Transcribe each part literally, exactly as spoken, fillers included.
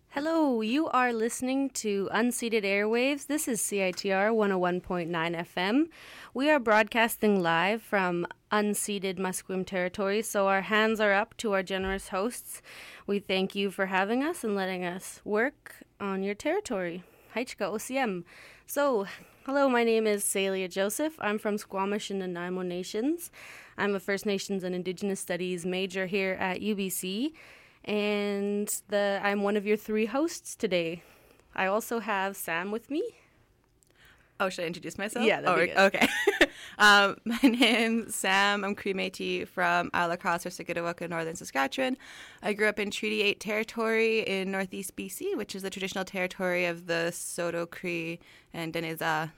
Hello, you are listening to Unceded Airwaves. This is C I T R one oh one point nine F M. We are broadcasting live from unceded Musqueam territory, so our hands are up to our generous hosts. We thank you for having us and letting us work on your territory. Haichka O C M. So, hello, my name is Celia Joseph. I'm from Squamish and Nanaimo Nations. I'm a First Nations and Indigenous Studies major here at U B C. And the I'm one of your three hosts today. I also have Sam with me. Oh, should I introduce myself? Yeah, that'd oh, be good. Okay. um, my name's Sam. I'm Cree Métis from Isle Cross or Sikitawaka, Northern Saskatchewan. I grew up in Treaty eight territory in Northeast B C, which is the traditional territory of the Saulteaux, Cree, and Denizah.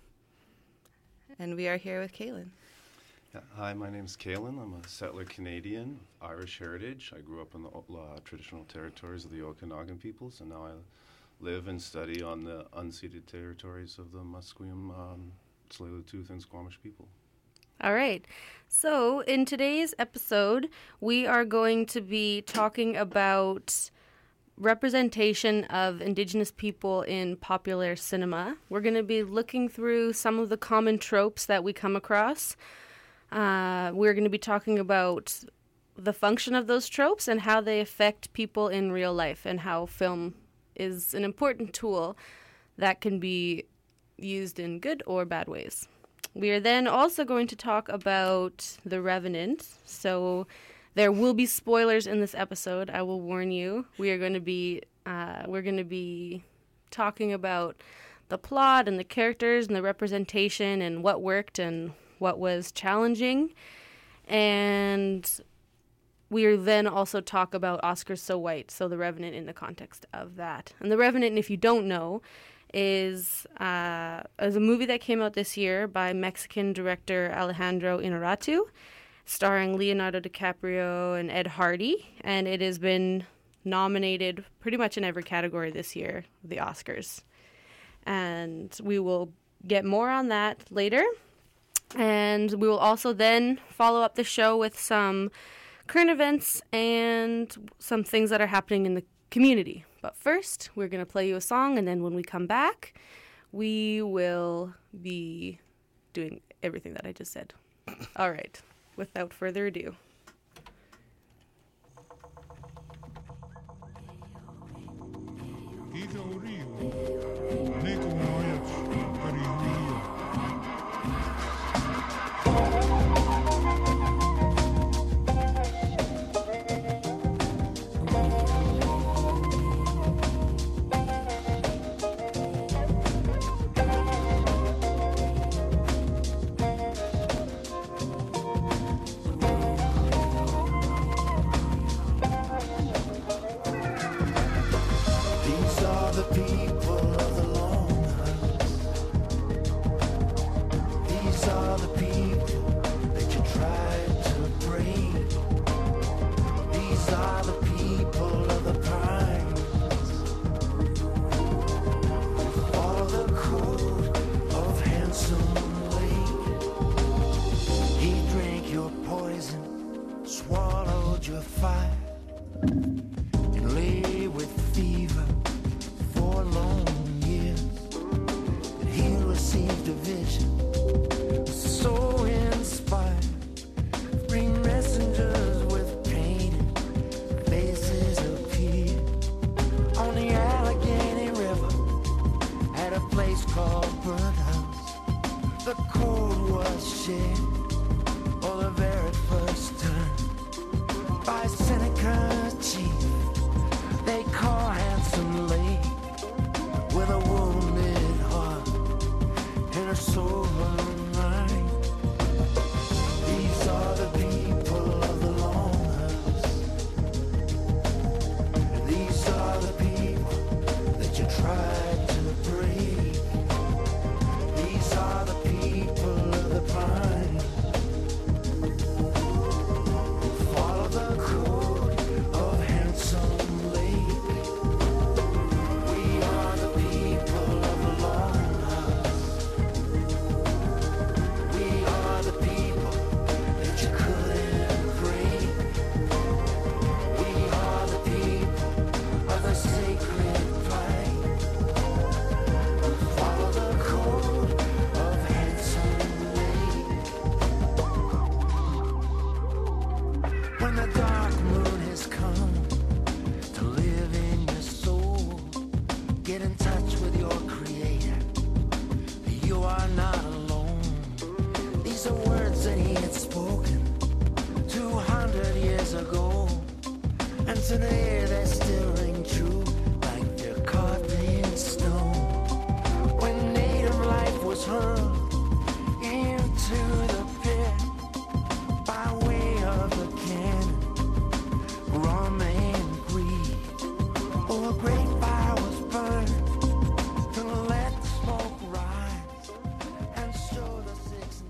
And we are here with Kaylin. Yeah, hi, my name is Kaylin. I'm a settler Canadian, Irish heritage. I grew up in the uh, traditional territories of the Okanagan peoples, and now I live and study on the unceded territories of the Musqueam, um, Tsleil-Waututh, and Squamish people. All right. So in today's episode, we are going to be talking about representation of Indigenous people in popular cinema. We're going to be looking through some of the common tropes that we come across. Uh, we're going to be talking about the function of those tropes and how they affect people in real life, and how film is an important tool that can be used in good or bad ways. We are then also going to talk about The Revenant. So there will be spoilers in this episode. I will warn you. We are going to be uh, we're going to be talking about the plot and the characters and the representation and what worked and what was challenging. And we are then also talk about Oscars So White, so The Revenant in the context of that. And The Revenant, if you don't know, is, uh, is a movie that came out this year by Mexican director Alejandro Inarritu, starring Leonardo DiCaprio and Ed Hardy. And it has been nominated pretty much in every category this year, the Oscars. And we will get more on that later. And we will also then follow up the show with some current events and some things that are happening in the community. But first, we're going to play you a song, and then when we come back, we will be doing everything that I just said. All right, without further ado. Tried to breathe. These are the people of the pine. today, they still ring true, like they're carved in stone. When native life was hurled into the pit by way of the cannon, rum and greed. Oh, a great fire was burned to let the smoke rise and show the Six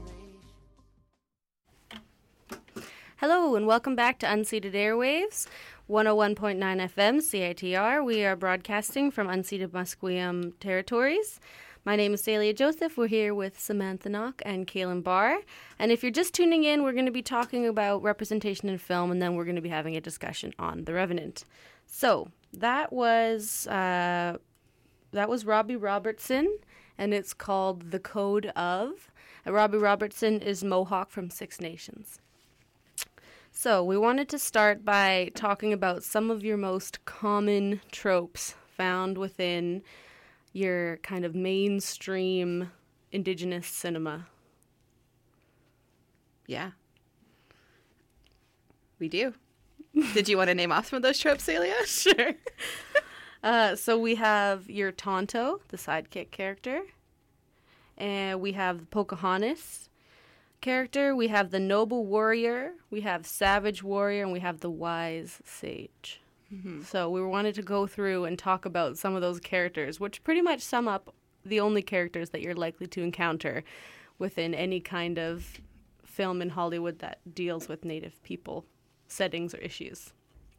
Nations. Hello and welcome back to Unceded Airwaves, one oh one point nine F M C I T R. We are broadcasting from unceded Musqueam territories. My name is Celia Joseph. We're here with Samantha Knock and Kaylin Barr. And if you're just tuning in, we're going to be talking about representation in film, and then we're going to be having a discussion on The Revenant. So that was uh, that was Robbie Robertson, and it's called The Code of. And Robbie Robertson is Mohawk from Six Nations. So we wanted to start by talking about some of your most common tropes found within your kind of mainstream Indigenous cinema. Yeah. We do. Did you want to name off some of those tropes, Celia? Sure. uh, so we have your Tonto, the sidekick character. And we have the Pocahontas character. We have the noble warrior. We have savage warrior. And we have the wise sage. Mm-hmm. So we wanted to go through and talk about some of those characters, which pretty much sum up the only characters that you're likely to encounter within any kind of film in Hollywood that deals with Native people settings or issues.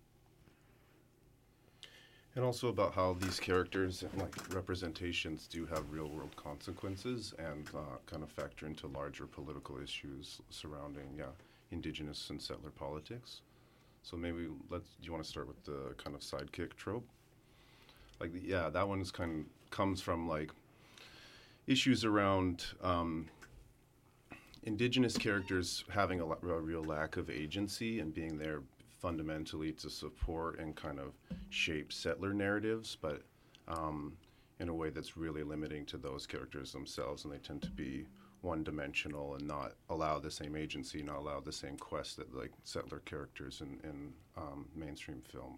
And also about how these characters and like representations do have real world consequences and uh, kind of factor into larger political issues surrounding yeah Indigenous and settler politics. So maybe let's. Do you want to start with the kind of sidekick trope? Like, the, yeah, that one is kind of comes from like issues around um, Indigenous characters having a, a real lack of agency and being there fundamentally to support and kind of shape settler narratives, but um, in a way that's really limiting to those characters themselves, and they tend to be one-dimensional and not allow the same agency, not allow the same quest that like settler characters in, in um, mainstream film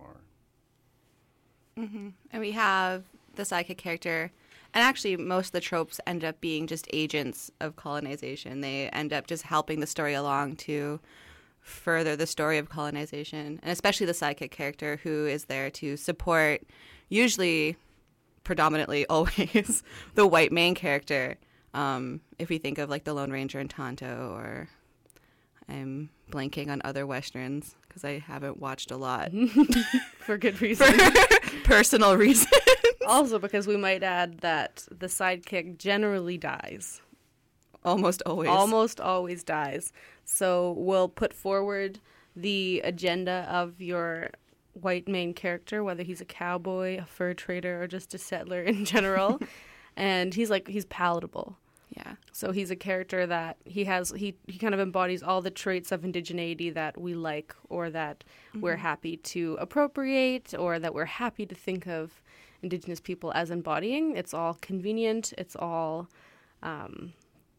are. Mm-hmm. And we have the sidekick character, and actually most of the tropes end up being just agents of colonization. They end up just helping the story along to further the story of colonization, and especially the sidekick character who is there to support, usually, predominantly, always, the white main character. Um, if we think of like the Lone Ranger and Tonto, or I'm blanking on other Westerns because I haven't watched a lot. For good reason. For personal reasons. Also because we might add that the sidekick generally dies. Almost always. Almost always dies. So we'll put forward the agenda of your white main character, whether he's a cowboy, a fur trader, or just a settler in general. And he's like, he's palatable. Yeah. So he's a character that he has, he, he kind of embodies all the traits of indigeneity that we like, or that mm-hmm. we're happy to appropriate, or that we're happy to think of Indigenous people as embodying. It's all convenient. It's all, um,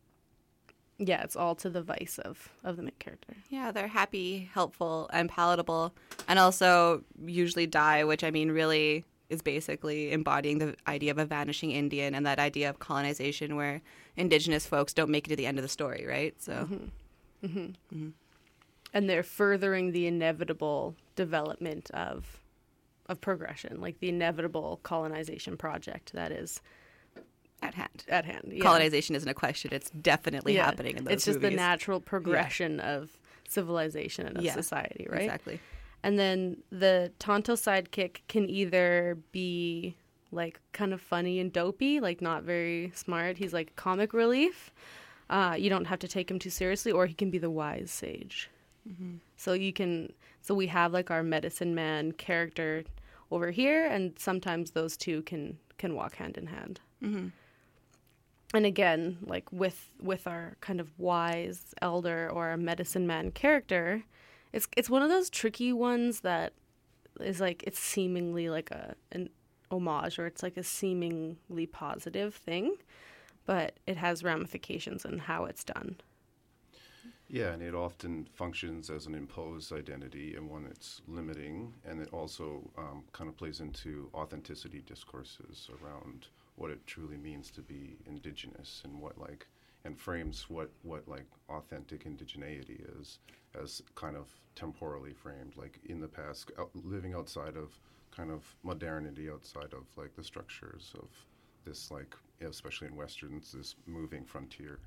yeah, it's all to the vice of, of the main character. Yeah, they're happy, helpful, and palatable, and also usually die, which I mean really is basically embodying the idea of a vanishing Indian and that idea of colonization where Indigenous folks don't make it to the end of the story, right? So, mm-hmm. Mm-hmm. Mm-hmm. And they're furthering the inevitable development of of progression, like the inevitable colonization project that is at hand. At hand, yeah. Colonization isn't a question; it's definitely yeah. happening in those It's just movies. the natural progression yeah. of civilization and of yeah, society, right? Exactly. And then the Tonto sidekick can either be like kind of funny and dopey, like not very smart. He's like comic relief. Uh, you don't have to take him too seriously, or he can be the wise sage. Mm-hmm. So you can, so we have like our medicine man character over here, and sometimes those two can can walk hand in hand. Mm-hmm. And again, like with with our kind of wise elder or a medicine man character, it's it's one of those tricky ones that is like, it's seemingly like a an homage, or it's like a seemingly positive thing, but it has ramifications in how it's done. Yeah, and it often functions as an imposed identity and one that's limiting, and it also um, kind of plays into authenticity discourses around what it truly means to be indigenous and what like and frames what what like authentic indigeneity is as kind of temporally framed, like in the past, out, living outside of kind of modernity, outside of like the structures of this, like especially in westerns, this moving frontier.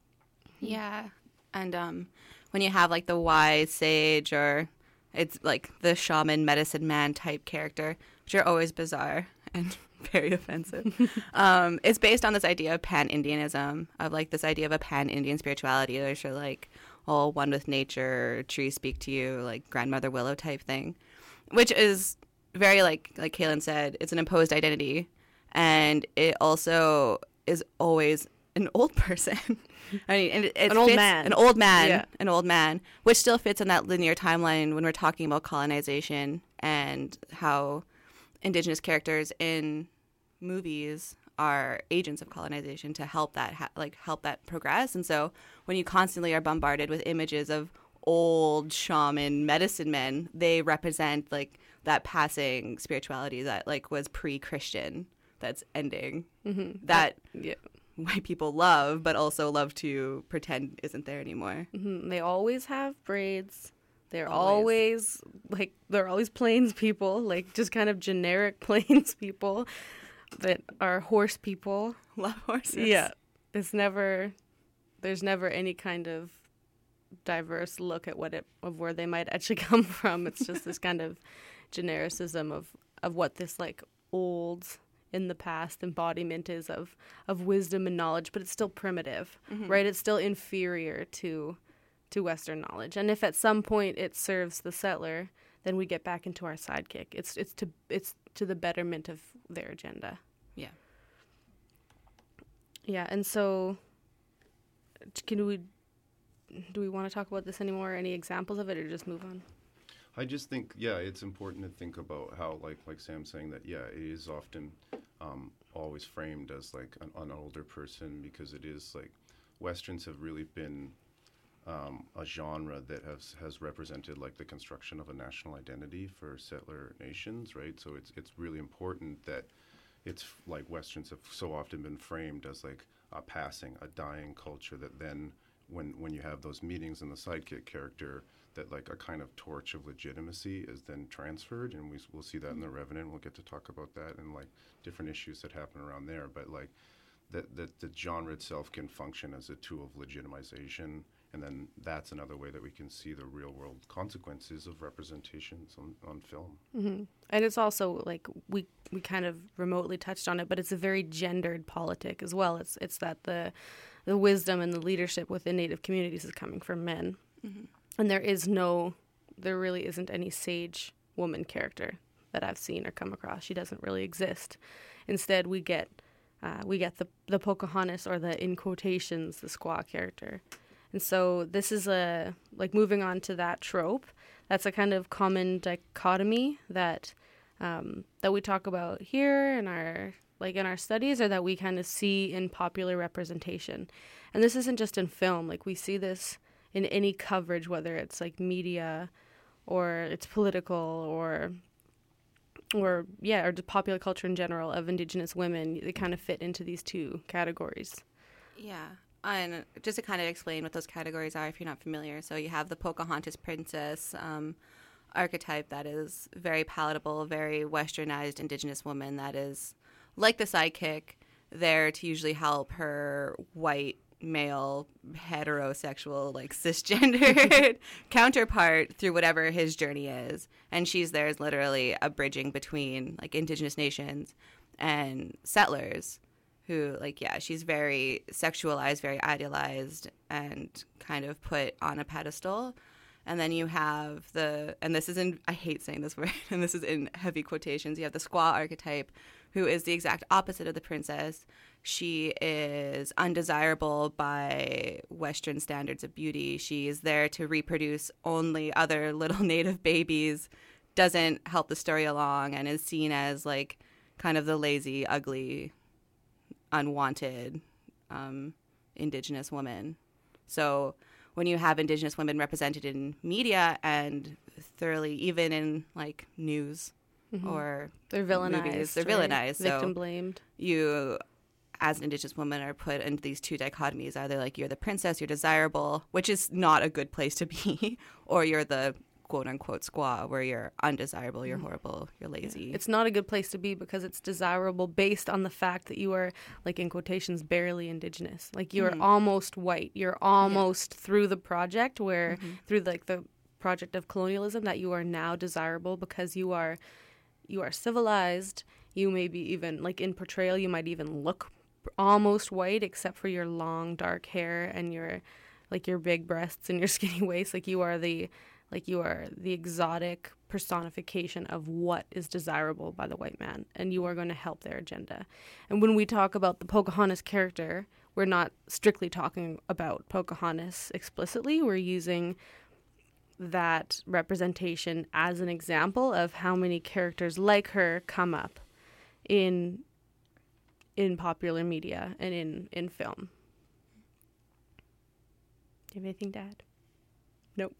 Yeah. And um, when you have like the wise sage or it's like the shaman medicine man type character, which are always bizarre and very offensive, um, it's based on this idea of pan-Indianism, of like this idea of a pan-Indian spirituality. There's your like, all one with nature, trees speak to you, like grandmother willow type thing, which is very like, like Kaylin said, it's an imposed identity. And it also is always an old person. I mean, and it, it An old fits- man. An old man. Yeah. An old man, which still fits in that linear timeline when we're talking about colonization and how Indigenous characters in movies are agents of colonization to help that ha- like help that progress. And so when you constantly are bombarded with images of old shaman medicine men, they represent like that passing spirituality that like was pre-Christian that's ending. Mm-hmm. That Yeah. white people love, but also love to pretend isn't there anymore. Mm-hmm. They always have braids. They're Always. always, like, they're always plains people, like just kind of generic plains people that are horse people. Love horses. Yeah. It's never, there's never any kind of diverse look at what it, of where they might actually come from. It's just this kind of genericism of, of what this like old in the past embodiment is of, of wisdom and knowledge, but it's still primitive, Mhm. right? It's still inferior to, to Western knowledge. And if at some point it serves the settler, then we get back into our sidekick. It's, it's to, it's to the betterment of their agenda. Yeah. Yeah, and so can we do we want to talk about this anymore? Any examples of it, or just move on? I just think, yeah, it's important to think about how, like, like Sam's saying that, yeah, it is often um, always framed as like an, an older person, because it is like Westerns have really been um, a genre that has has represented like the construction of a national identity for settler nations, right? So it's it's really important that it's like Westerns have so often been framed as like a passing, a dying culture that then when when you have those meetings in the sidekick character, that like a kind of torch of legitimacy is then transferred, and we, we'll see that in The Revenant. We'll get to talk about that and like different issues that happen around there. But like that, that the genre itself can function as a tool of legitimization, and then that's another way that we can see the real world consequences of representations on, on film. Mm-hmm. And it's also like we we kind of remotely touched on it, but it's a very gendered politic as well. It's it's that the the wisdom and the leadership within Native communities is coming from men. Mm-hmm. And there is no, there really isn't any sage woman character that I've seen or come across. She doesn't really exist. Instead, we get uh, we get the the Pocahontas, or the, in quotations, the squaw character. And so this is a, like moving on to that trope, that's a kind of common dichotomy that um, that we talk about here in our, like in our studies, or that we kind of see in popular representation. And this isn't just in film, like we see this in any coverage, whether it's like media or it's political or or yeah, or just popular culture in general of Indigenous women. They kind of fit into these two categories. Yeah. And just to kind of explain what those categories are if you're not familiar. So you have the Pocahontas princess um, archetype that is very palatable, very westernized Indigenous woman that is like the sidekick, there to usually help her white male heterosexual like cisgendered counterpart through whatever his journey is, and she's there as literally a bridging between like Indigenous nations and settlers who, like, yeah, she's very sexualized, very idealized, and kind of put on a pedestal. And then you have the, and this is in, I hate saying this word, and this is in heavy quotations, you have the squaw archetype, who is the exact opposite of the princess. She is undesirable by Western standards of beauty. She is there to reproduce only other little native babies, doesn't help the story along, and is seen as like kind of the lazy, ugly, unwanted um, Indigenous woman. So when you have Indigenous women represented in media and thoroughly, even in like news Mm-hmm. or They're villainized. movies, they're right? villainized. So Victim blamed. you, as an Indigenous woman, are put into these two dichotomies: either like you're the princess, you're desirable, which is not a good place to be, or you're the quote unquote squaw, where you're undesirable, you're horrible, you're lazy. It's not a good place to be because it's desirable based on the fact that you are, like in quotations, barely Indigenous. Like you're Mhm. almost white. You're almost through the project where, Mhm. through like the project of colonialism, that you are now desirable because you are, you are civilized. You may be even, like in portrayal, you might even look almost white except for your long dark hair and your, like your big breasts and your skinny waist. Like you are the, like you are the exotic personification of what is desirable by the white man, and you are going to help their agenda. And when we talk about the Pocahontas character, we're not strictly talking about Pocahontas explicitly. We're using that representation as an example of how many characters like her come up in in popular media and in, in film. Do you have anything to add? Nope.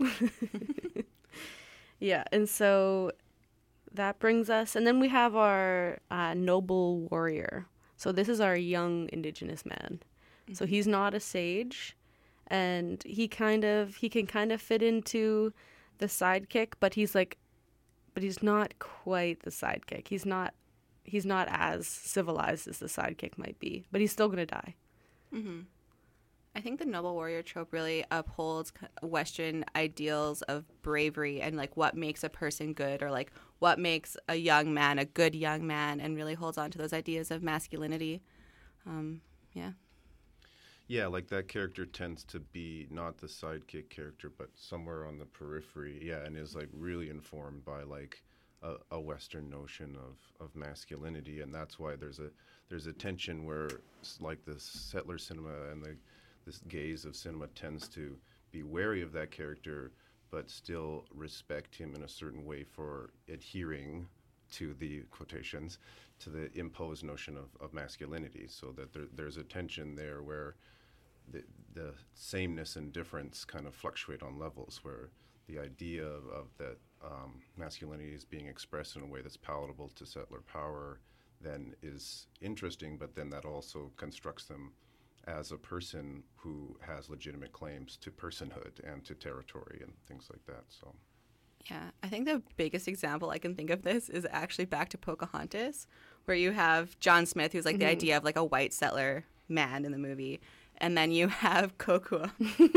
Yeah, and so that brings us, and then we have our uh, noble warrior. So this is our young Indigenous man. Mm-hmm. So he's not a sage, and he kind of, he can kind of fit into the sidekick, but he's like, but he's not quite the sidekick. He's not, he's not as civilized as the sidekick might be, but he's still going to die. Mm-hmm. I think the noble warrior trope really upholds Western ideals of bravery and like what makes a person good, or like what makes a young man a good young man, and really holds on to those ideas of masculinity. Um, yeah. Yeah, like that character tends to be not the sidekick character, but somewhere on the periphery. Yeah, and is like really informed by like a, a Western notion of, of masculinity, and that's why there's a there's a tension where s- like the settler cinema and the this gaze of cinema tends to be wary of that character, but still respect him in a certain way for adhering to the quotations, to the imposed notion of, of masculinity. So that there, there's a tension there where the, the sameness and difference kind of fluctuate on levels, where the idea of, of that um, masculinity is being expressed in a way that's palatable to settler power then is interesting, but then that also constructs them as a person who has legitimate claims to personhood and to territory and things like that. So, Yeah, I think the biggest example I can think of this is actually back to Pocahontas, where you have John Smith, who's like mm-hmm. the idea of like a white settler man in the movie, and then you have Kocoum.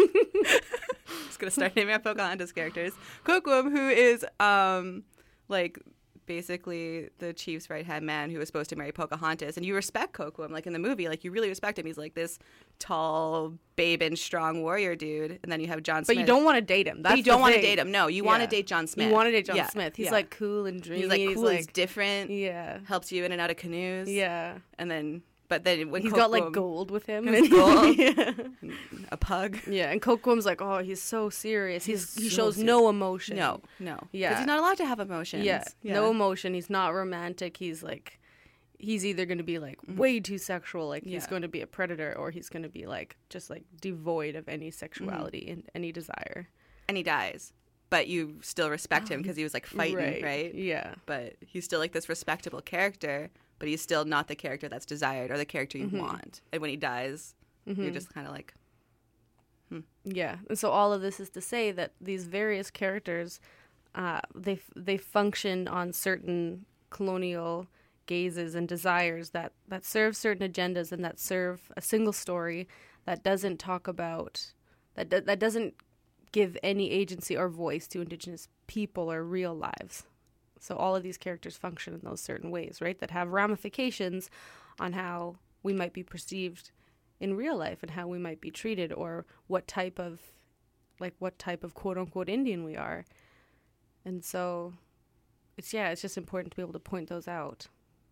Just gonna start naming out Pocahontas characters. Kocoum, who is um like basically the chief's right-hand man who was supposed to marry Pocahontas, and you respect Kocoum, like in the movie, like you really respect him. He's like this tall, babe and strong warrior dude, and then you have John Smith. But you don't want to date him. That's but you don't want to date him. No, you yeah. want to date John Smith. You want to date John yeah. Smith. He's yeah. like cool and dreamy. He's like cool. He's, like, he's different. Yeah. Helps you in and out of canoes. Yeah. And then, but then when he's Kocoum, got like gold with him. And gold. Yeah. A pug. Yeah, and Kocoum's like, oh, he's so serious. He's, He's he so shows serious. no emotion. No, no. Yeah. Because he's not allowed to have emotions. Yeah. yeah. No emotion. He's not romantic. He's like, he's either going to be like mm-hmm. way too sexual, like he's yeah. going to be a predator, or he's going to be like just like devoid of any sexuality mm-hmm. and any desire. And he dies. But you still respect him because he was like fighting, right. right? Yeah. But he's still like this respectable character, but he's still not the character that's desired or the character you mm-hmm. want. And when he dies, mm-hmm. you're just kind of like, hmm. Yeah. And so all of this is to say that these various characters, uh, they they function on certain colonial gazes and desires that, that serve certain agendas and that serve a single story that doesn't talk about, that that doesn't give any agency or voice to Indigenous people or real lives. So all of these characters function in those certain ways, right, that have ramifications on how we might be perceived in real life and how we might be treated, or what type of, like, what type of quote-unquote Indian we are. And so it's, yeah, it's just important to be able to point those out.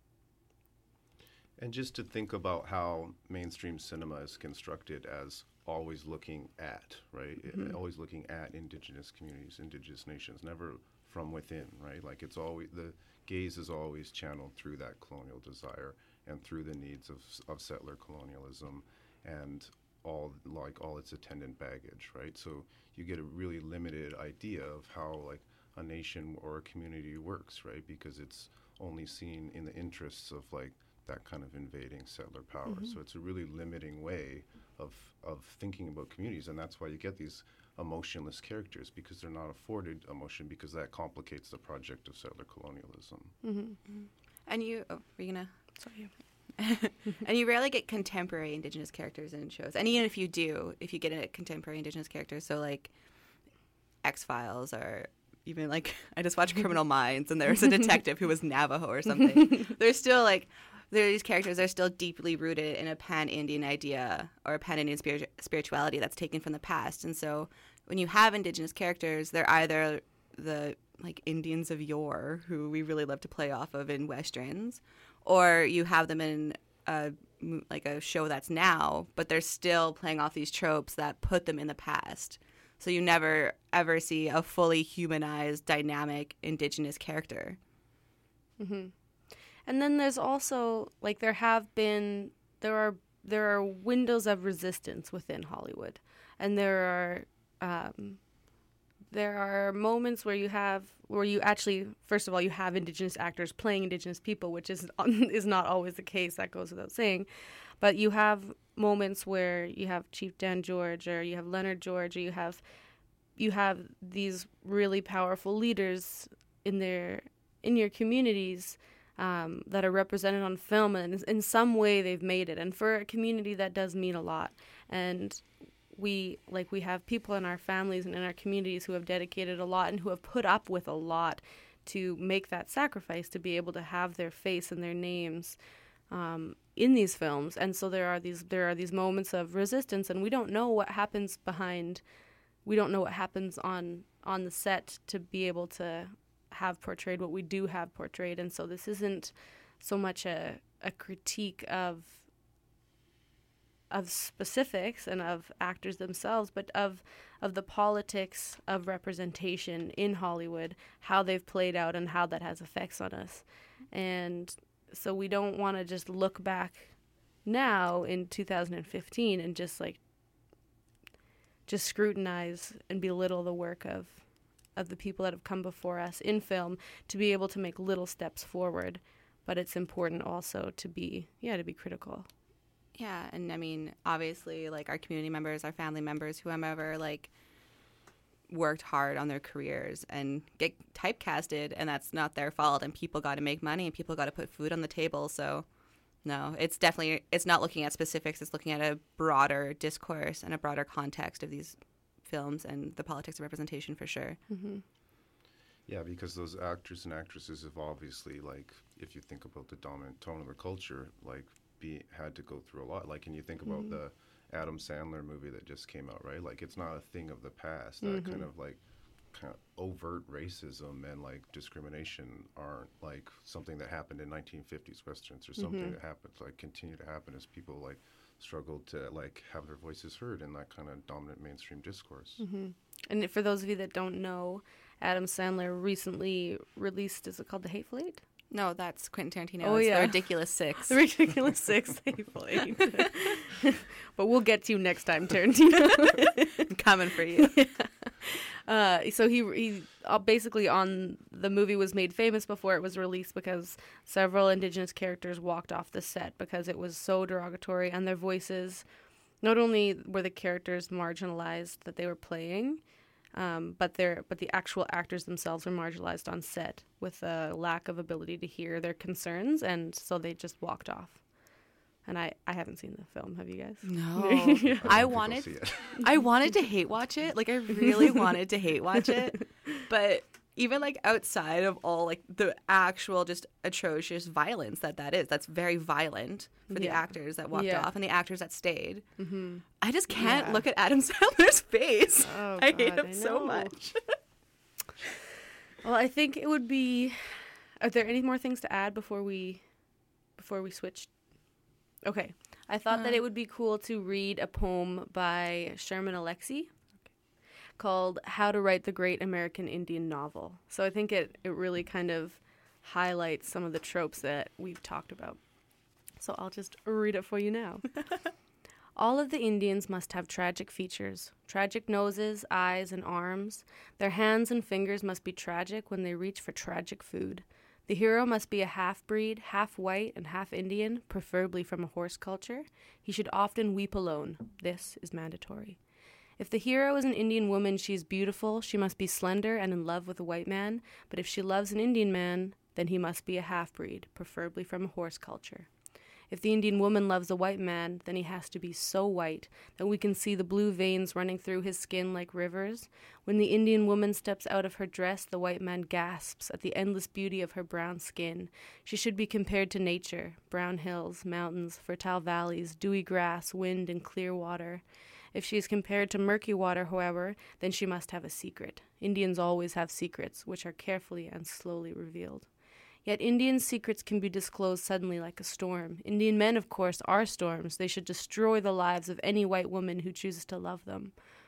And just to think about how mainstream cinema is constructed as always looking at, right? Mm-hmm. Always looking at Indigenous communities, Indigenous nations, never from within, right? Like it's always, the gaze is always channeled through that colonial desire and through the needs of, of settler colonialism. And all like all its attendant baggage, right? So you get a really limited idea of how like a nation or a community works, right? Because it's only seen in the interests of like that kind of invading settler power. Mm-hmm. So it's a really limiting way of of thinking about communities, and that's why you get these emotionless characters, because they're not afforded emotion, because that complicates the project of settler colonialism. Mm-hmm. Mm-hmm. And you, oh, were you gonna? Sorry. And you rarely get contemporary Indigenous characters in shows. And even if you do, if you get a contemporary Indigenous characters, so like X-Files, or even like I just watched Criminal Minds, and there's a detective who was Navajo or something. There's still like there are these characters that are still deeply rooted in a pan-Indian idea or a pan-Indian spiri- spirituality that's taken from the past. And so when you have Indigenous characters, they're either the like Indians of yore, who we really love to play off of in Westerns, or you have them in a, like a show that's now, but they're still playing off these tropes that put them in the past. So you never ever see a fully humanized, dynamic Indigenous character. Mm-hmm. And then there's also, like, there have been, there are there are windows of resistance within Hollywood. And there are, um, there are moments where you have, where you actually, first of all, you have Indigenous actors playing Indigenous people, which is is not always the case. That goes without saying. But you have moments where you have Chief Dan George, or you have Leonard George, or you have, you have these really powerful leaders in their, in your communities, Um, that are represented on film, and in some way they've made it. And for a community, that does mean a lot. And we, like, we have people in our families and in our communities who have dedicated a lot and who have put up with a lot to make that sacrifice, to be able to have their face and their names um, in these films. And so there are these there are these moments of resistance, and we don't know what happens behind. We don't know what happens on on the set to be able to have portrayed what we do have portrayed. And so this isn't so much a, a critique of of specifics and of actors themselves, but of of the politics of representation in Hollywood, how they've played out and how that has effects on us. And so we don't want to just look back now in two thousand fifteen and just like just scrutinize and belittle the work of of the people that have come before us in film, to be able to make little steps forward. But it's important also to be, yeah, to be critical. Yeah, and I mean, obviously, like, our community members, our family members, whomever, like, worked hard on their careers and get typecasted, and that's not their fault, and people got to make money, and people got to put food on the table. So, no, it's definitely, it's not looking at specifics, it's looking at a broader discourse and a broader context of these films and the politics of representation, for sure. Mm-hmm. Yeah, because those actors and actresses have obviously, like, if you think about the dominant tone of the culture, like, be had to go through a lot. Like, and you think about mm-hmm. the Adam Sandler movie that just came out, right? Like, it's not a thing of the past. That mm-hmm. kind of, like, kind of overt racism and, like, discrimination aren't, like, something that happened in nineteen fifties Westerns, or something mm-hmm. that happened, like, continue to happen as people, like, struggled to, like, have their voices heard in that kind of dominant mainstream discourse. Mm-hmm. And for those of you that don't know, Adam Sandler recently released, is it called The Hateful Eight? No, that's Quentin Tarantino. Oh, it's yeah. The Ridiculous Six. The Ridiculous Six, Hateful Eight. But we'll get to you next time, Tarantino. I'm coming for you. Yeah. Uh, so he he uh, basically on the movie was made famous before it was released because several Indigenous characters walked off the set because it was so derogatory, and their voices, not only were the characters marginalized that they were playing, um, but their but the actual actors themselves were marginalized on set with a lack of ability to hear their concerns, and so they just walked off. And I, I haven't seen the film. Have you guys? No. I, I wanted I wanted to hate watch it. Like, I really wanted to hate watch it. But even, like, outside of all, like, the actual just atrocious violence that that is, that's very violent for the Yeah. actors that walked Yeah. off and the actors that stayed. Mm-hmm. I just can't Yeah. look at Adam Sandler's face. Oh, I hate God, him I so know. much. Well, I think it would be. Are there any more things to add before we, before we switch? Okay, I thought that Uh. it would be cool to read a poem by Sherman Alexie called "How to Write the Great American Indian Novel." So I think it it really kind of highlights some of the tropes that we've talked about. So I'll just read it for you now. All of the Indians must have tragic features, tragic noses, eyes, and arms. Their hands and fingers must be tragic when they reach for tragic food. The hero must be a half-breed, half-white, and half-Indian, preferably from a horse culture. He should often weep alone. This is mandatory. If the hero is an Indian woman, she is beautiful, she must be slender and in love with a white man, but if she loves an Indian man, then he must be a half-breed, preferably from a horse culture. If the Indian woman loves a white man, then he has to be so white that we can see the blue veins running through his skin like rivers. When the Indian woman steps out of her dress, the white man gasps at the endless beauty of her brown skin. She should be compared to nature, brown hills, mountains, fertile valleys, dewy grass, wind, and clear water. If she is compared to murky water, however, then she must have a secret. Indians always have secrets, which are carefully and slowly revealed. Yet Indian secrets can be disclosed suddenly like a storm. Indian men, of course, are storms. They should destroy the lives of any white woman who chooses to love them.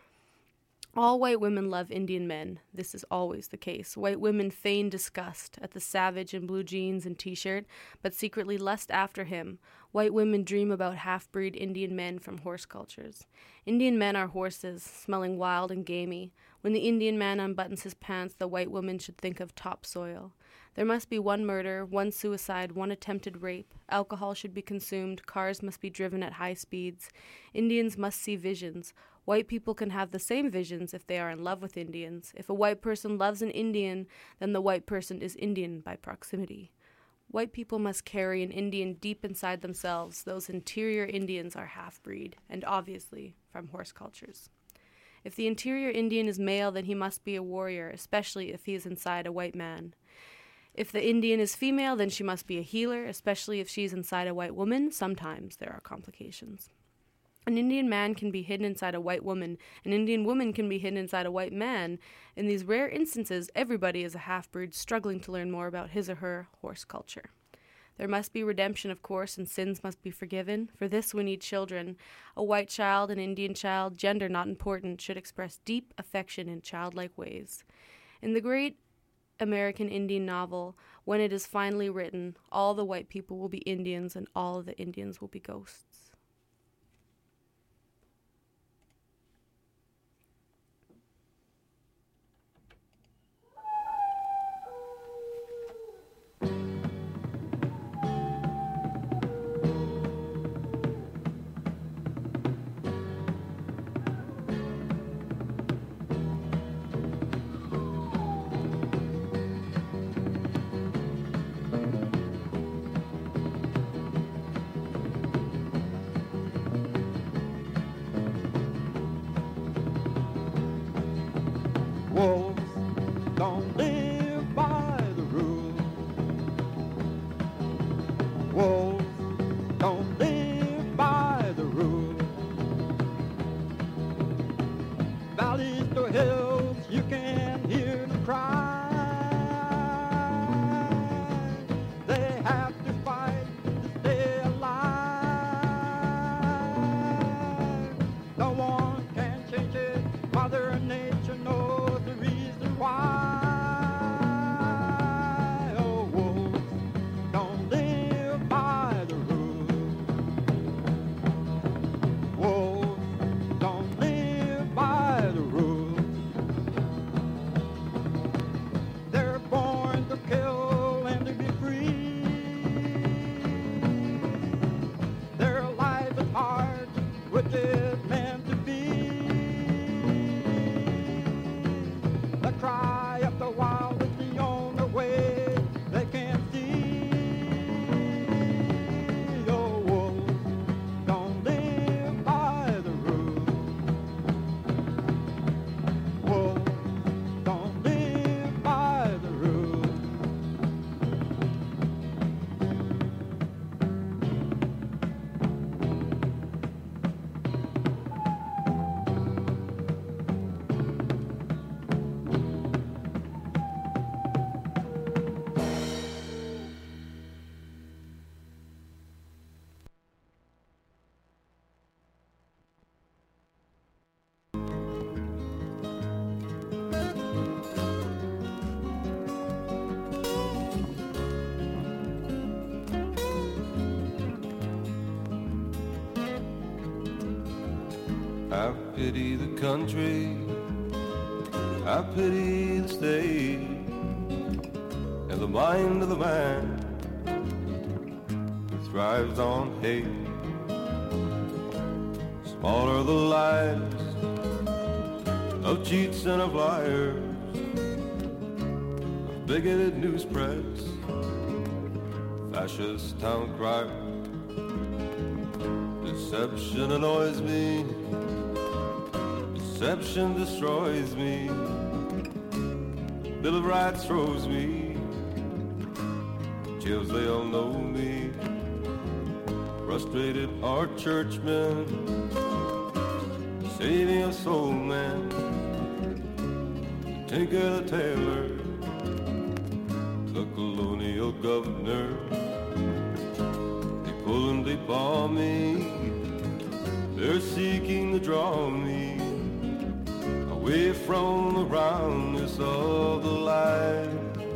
All white women love Indian men. This is always the case. White women feign disgust at the savage in blue jeans and t-shirt, but secretly lust after him. White women dream about half-breed Indian men from horse cultures. Indian men are horses, smelling wild and gamey. When the Indian man unbuttons his pants, the white woman should think of topsoil. There must be one murder, one suicide, one attempted rape. Alcohol should be consumed. Cars must be driven at high speeds. Indians must see visions. White people can have the same visions if they are in love with Indians. If a white person loves an Indian, then the white person is Indian by proximity. White people must carry an Indian deep inside themselves. Those interior Indians are half-breed, and obviously from horse cultures. If the interior Indian is male, then he must be a warrior, especially if he is inside a white man. If the Indian is female, then she must be a healer, especially if she's inside a white woman. Sometimes there are complications. An Indian man can be hidden inside a white woman. An Indian woman can be hidden inside a white man. In these rare instances, everybody is a half-breed struggling to learn more about his or her horse culture. There must be redemption, of course, and sins must be forgiven. For this we need children. A white child, an Indian child, gender not important, should express deep affection in childlike ways. In the great American Indian novel, when it is finally written, all the white people will be Indians and all the Indians will be ghosts. Wolves don't live by the rules. Wolves don't live by the rules. Valleys to hills, you can hear them cry. They have to fight to stay alive. No one can change it. Mother Nature knows the reason why. Oh, wolves don't live by the rules. Wolves don't live by the rules. They're born to kill and to be free. Their life is hard, which is meant to be. The cry of the wild is the only way they can see. Oh, wolves don't live by the rules. Wolves don't live by the rules. I pity the country, I pity the state, and the mind of the man who thrives on hate. Small are the lies of cheats and of liars, of bigoted news press, fascist town crier. Deception annoys me, deception destroys me, Bill of Rights throws me, jails they all know me. Frustrated are churchmen, saving a soul man, Tinker the tailor, the colonial governor. They pull and they paw me, they're seeking to draw me away from the roundness of the light.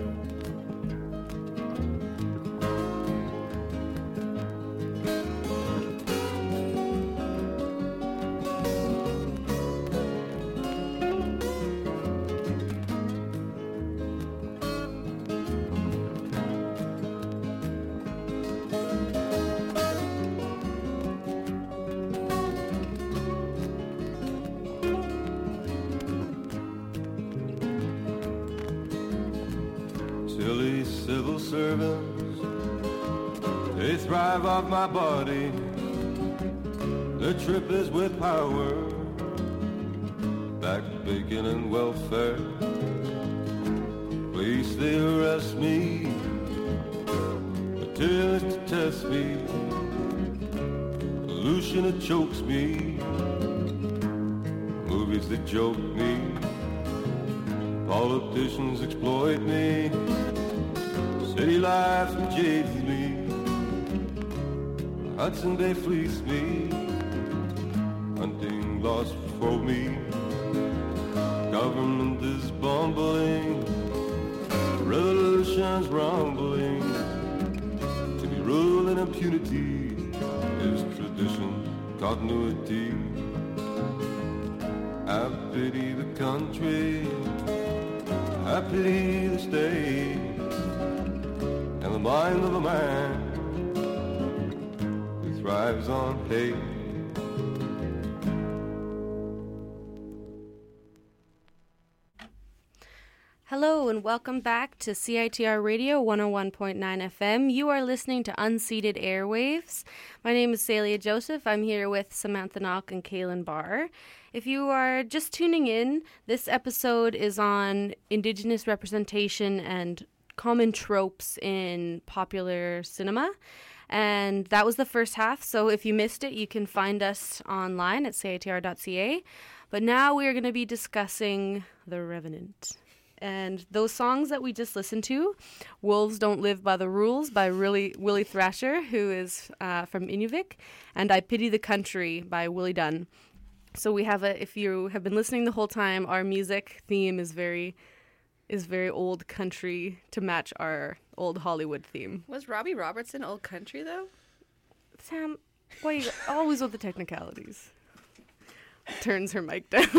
Silly civil servants, they thrive off my body. Their trip is with power, back bacon and welfare. Police, they arrest me, materialists to test me, pollution, it chokes me, movies, they joke me, politicians exploit me, city life jades me, Hudson Bay fleece me, hunting lost for me, government is bumbling, revolution's rumbling, to be ruled in impunity is tradition, continuity. I pity the country, I pity the state, and the mind of a man who thrives on hate. Hello and welcome back to C I T R Radio one oh one point nine F M. You are listening to Unceded Airwaves. My name is Celia Joseph. I'm here with Samantha Knock and Kaylin Barr. If you are just tuning in, this episode is on Indigenous representation and common tropes in popular cinema. And that was the first half, so if you missed it, you can find us online at C I T R dot C A. But now we are going to be discussing The Revenant. And those songs that we just listened to, Wolves Don't Live by the Rules by Willie, Willie Thrasher, who is uh, from Inuvik, and I Pity the Country by Willie Dunn. So we have a, if you have been listening the whole time, our music theme is very, is very old country to match our old Hollywood theme. Was Robbie Robertson old country, though? Sam, why you always with the technicalities? Turns her mic down.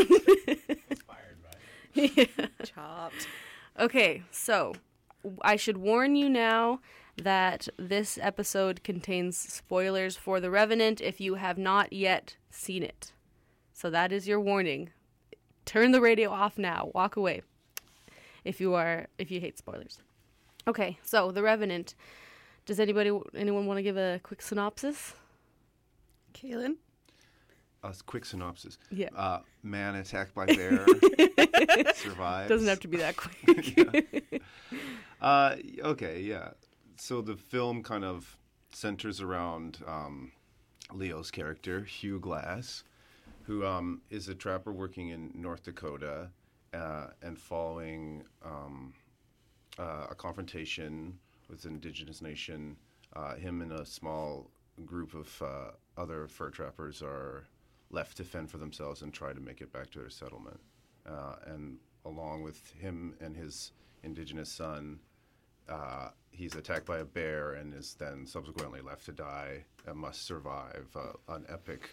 Yeah. Chopped. Okay, so I should warn you now that this episode contains spoilers for The Revenant if you have not yet seen it. So that is your warning. Turn the radio off now. Walk away if you are if you hate spoilers. Okay, so The Revenant. Does anybody anyone want to give a quick synopsis? Kaylin? A quick synopsis. Yeah. Uh, man attacked by bear. Survives. Doesn't have to be that quick. uh, okay, yeah. So the film kind of centers around um, Leo's character, Hugh Glass, who um, is a trapper working in North Dakota uh, and following um, uh, a confrontation with an indigenous nation. Uh, him and a small group of uh, other fur trappers are left to fend for themselves and try to make it back to their settlement. Uh, and along with him and his indigenous son, uh, he's attacked by a bear and is then subsequently left to die and must survive uh, an epic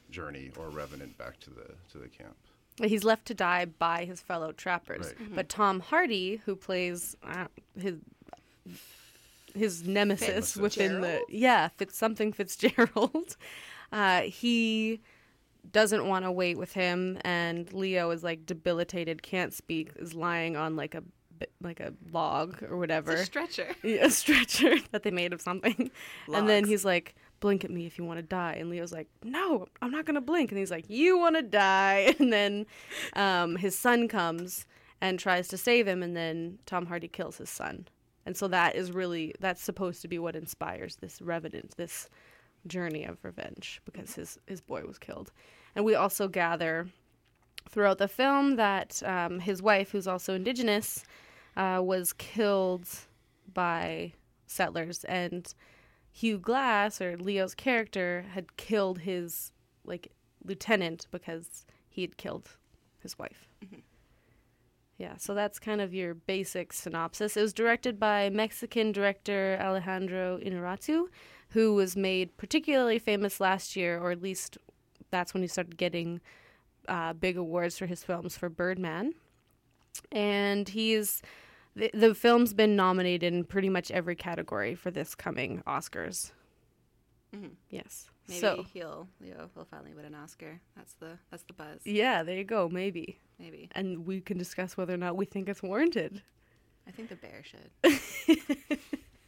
journey or revenant back to the to the camp. He's left to die by his fellow trappers. Right. Mm-hmm. But Tom Hardy, who plays uh, his his nemesis Fitz. within the yeah, Fitz something Fitzgerald, uh, he doesn't want to wait with him, and Leo is like debilitated, can't speak, is lying on like a like a log or whatever. It's a stretcher. Yeah, a stretcher that they made of something. Logs. And then he's like, blink at me if you want to die. And Leo's like, no, I'm not going to blink. And he's like, you want to die. And then um, his son comes and tries to save him. And then Tom Hardy kills his son. And so that is really, that's supposed to be what inspires this revenant, this journey of revenge, because his, his boy was killed. And we also gather throughout the film that um, his wife, who's also Indigenous, uh, was killed by settlers. And Hugh Glass, or Leo's character, had killed his like lieutenant because he had killed his wife. Mm-hmm. Yeah, so that's kind of your basic synopsis. It was directed by Mexican director Alejandro Inarritu, who was made particularly famous last year, or at least that's when he started getting uh, big awards for his films for Birdman. And he's the, the film's been nominated in pretty much every category for this coming Oscars. Mm-hmm. Yes. Maybe so, he'll Leo will finally win an Oscar. That's the that's the buzz. Yeah, there you go. Maybe. Maybe. And we can discuss whether or not we think it's warranted. I think the bear should.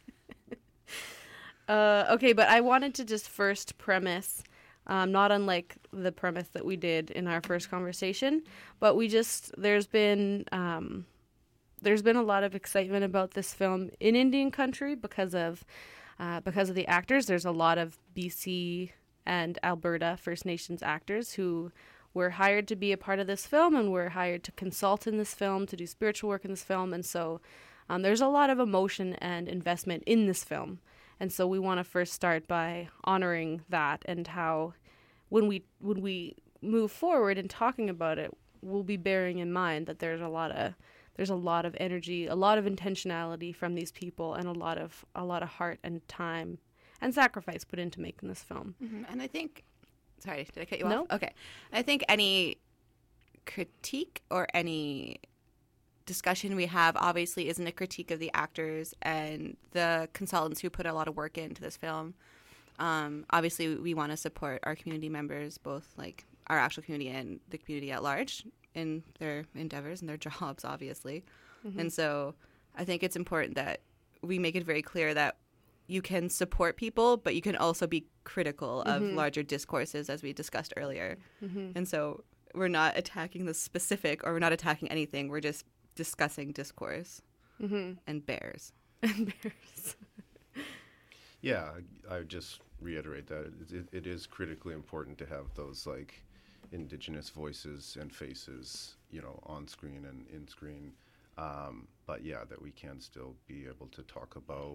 uh, okay, but I wanted to just first premise, um, not unlike the premise that we did in our first conversation, but we just there's been um, there's been a lot of excitement about this film in Indian country because of uh, because of the actors. There's a lot of B C and Alberta First Nations actors who were hired to be a part of this film and were hired to consult in this film, to do spiritual work in this film. And so um, there's a lot of emotion and investment in this film. And so we want to first start by honoring that, and how when we when we move forward in talking about it, we'll be bearing in mind that there's a lot of there's a lot of energy, a lot of intentionality from these people, and a lot of a lot of heart and time and sacrifice put into making this film. Mm-hmm. And I think, sorry, did I cut you No. off? Okay. I think any critique or any discussion we have obviously isn't a critique of the actors and the consultants who put a lot of work into this film. Um, obviously, we want to support our community members, both like our actual community and the community at large, in their endeavors and their jobs, obviously. Mm-hmm. And so I think it's important that we make it very clear that you can support people, but you can also be critical of Mm-hmm. larger discourses, as we discussed earlier. Mm-hmm. And so we're not attacking the specific, or we're not attacking anything. We're just discussing discourse Mm-hmm. and bears. And bears. Yeah, I, I would just reiterate that it, it, it is critically important to have those like Indigenous voices and faces, you know, on screen and in screen. Um, but yeah, that we can still be able to talk about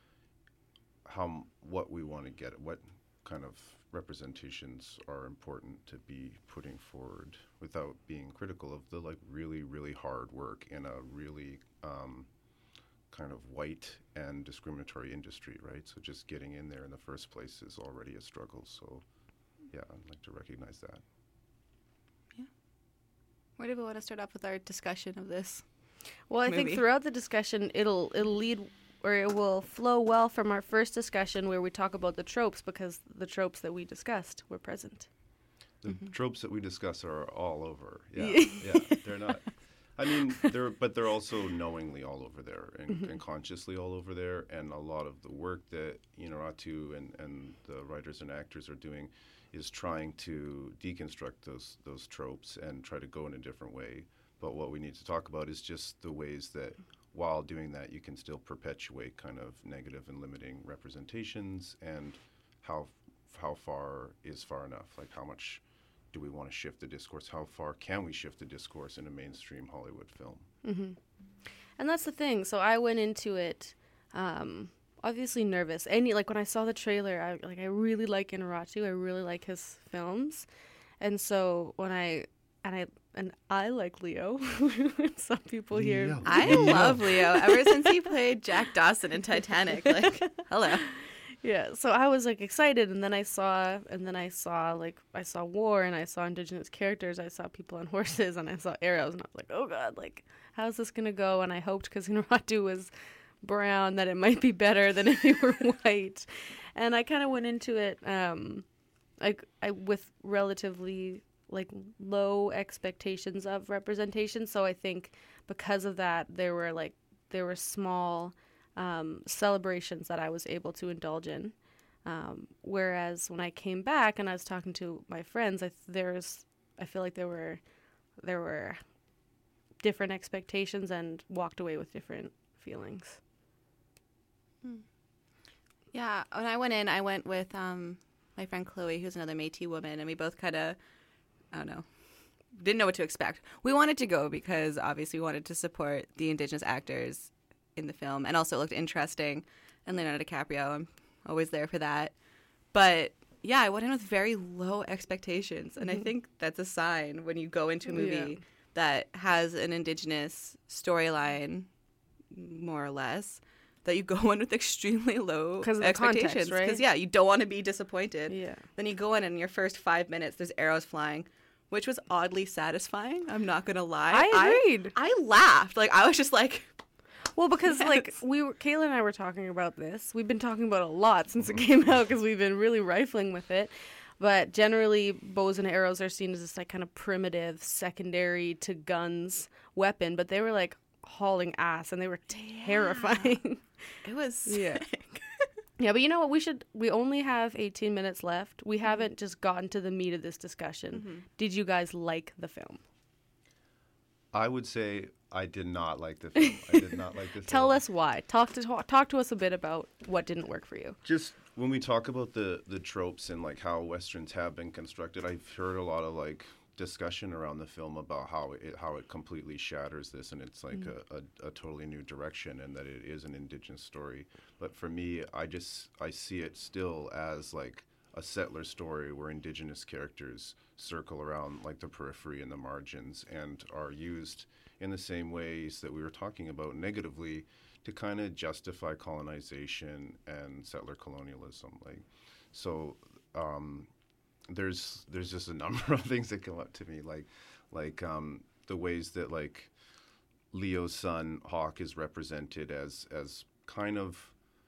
how what we want to get, what kind of representations are important to be putting forward, without being critical of the like really really hard work in a really um, kind of white and discriminatory industry, right? So just getting in there in the first place is already a struggle. So yeah, I'd like to recognize that. Where do we want to start off with our discussion of this? Well, I think movie? throughout the discussion, it'll it'll lead, or it will flow well from our first discussion where we talk about the tropes, because the tropes that we discussed were present. The Mm-hmm. tropes that we discuss are all over. Yeah, yeah. They're not. I mean, they're but they're also knowingly all over there and, Mm-hmm. and consciously all over there. And a lot of the work that Inarritu and and the writers and actors are doing is trying to deconstruct those those tropes and try to go in a different way. But what we need to talk about is just the ways that, while doing that, you can still perpetuate kind of negative and limiting representations, and how how far is far enough? Like, how much do we want to shift the discourse? How far can we shift the discourse in a mainstream Hollywood film? Mm-hmm. And that's the thing. So I went into it um, obviously nervous. And like when I saw the trailer, I like I really like Inarritu. I really like his films, and so when I and I and I like Leo. Some people here. Leo. I love Leo ever since he played Jack Dawson in Titanic. Like, hello. Yeah, so I was like excited, and then I saw, and then I saw like I saw war, and I saw indigenous characters, I saw people on horses, and I saw arrows, and I was like, oh god, like how's this gonna go? And I hoped because Inaratu was brown that it might be better than if he were white, and I kind of went into it um, like I with relatively like low expectations of representation. So I think because of that, there were like there were small Um, celebrations that I was able to indulge in. Um, whereas when I came back and I was talking to my friends, I there's I feel like there were there were different expectations and walked away with different feelings. Hmm. Yeah, when I went in, I went with um, my friend Chloe, who's another Métis woman, and we both kind of, I don't know, didn't know what to expect. We wanted to go because obviously we wanted to support the Indigenous actors in the film, and also it looked interesting, and Leonardo DiCaprio, I'm always there for that. But yeah, I went in with very low expectations, and mm-hmm. I think that's a sign when you go into a movie yeah. that has an Indigenous storyline, more or less, that you go in with extremely low expectations. Because right? yeah, you don't want to be disappointed. Yeah. Then you go in, and in your first five minutes, there's arrows flying, which was oddly satisfying. I'm not gonna lie. I agreed. I, I laughed. Like I was just like. Well, because, yes. like, we were, Kayla and I were talking about this. We've been talking about it a lot since it came out because we've been really rifling with it. But generally, bows and arrows are seen as this, like, kind of primitive, secondary to guns weapon. But they were, like, hauling ass, and they were terrifying. Yeah. It was sick. Yeah. Yeah, but you know what? We should, we only have eighteen minutes left. We mm-hmm. haven't just gotten to the meat of this discussion. Mm-hmm. Did you guys like the film? I would say I did not like the film. I did not like the film. Tell us why. Talk to talk to us a bit about what didn't work for you. Just when we talk about the, the tropes and like how Westerns have been constructed, I've heard a lot of like discussion around the film about how it how it completely shatters this, and it's like mm-hmm. a, a, a totally new direction, and that it is an Indigenous story. But for me, I just I see it still as like a settler story where Indigenous characters circle around like the periphery and the margins and are used in the same ways that we were talking about negatively to kind of justify colonization and settler colonialism. Like, so um, there's there's just a number of things that come up to me, like like um, the ways that like Leo's son Hawk is represented as as kind of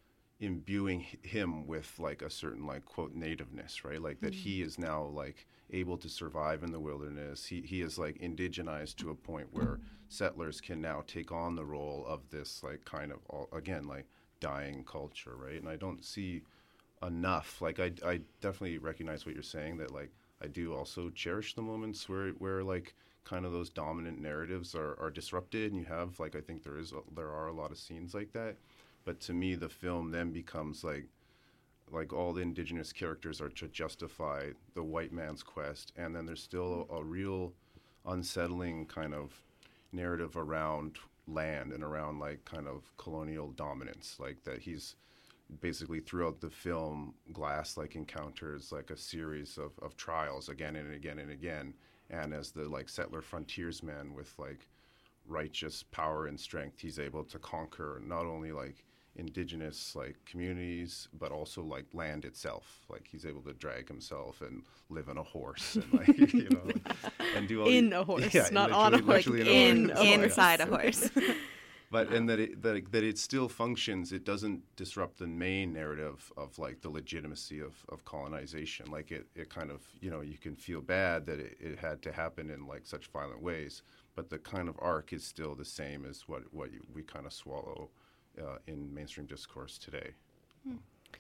imbuing him with like a certain like quote nativeness, right? Like that mm-hmm. he is now like able to survive in the wilderness. He he is like indigenized to a point where settlers can now take on the role of this like kind of all, again like dying culture, right? And I don't see enough. Like I I definitely recognize what you're saying, that like I do also cherish the moments where where like kind of those dominant narratives are, are disrupted, and you have like I think there is a, there are a lot of scenes like that. But to me, the film then becomes like, like all the Indigenous characters are to justify the white man's quest, and then there's still a, a real unsettling kind of narrative around land and around like kind of colonial dominance, like that he's basically throughout the film, Glass like encounters like a series of, of trials again and again and again, and as the like settler frontiersman with like righteous power and strength, he's able to conquer not only like Indigenous like communities, but also like land itself. Like he's able to drag himself and live on a horse and like you know like, and do all in the, a horse, yeah, not on a horse, like in, a in inside a horse. But and that it, that it, that it still functions. It doesn't disrupt the main narrative of like the legitimacy of, of colonization. Like it, it kind of you know you can feel bad that it, it had to happen in like such violent ways, but the kind of arc is still the same as what what you, we kind of swallow uh, in mainstream discourse today. Hmm.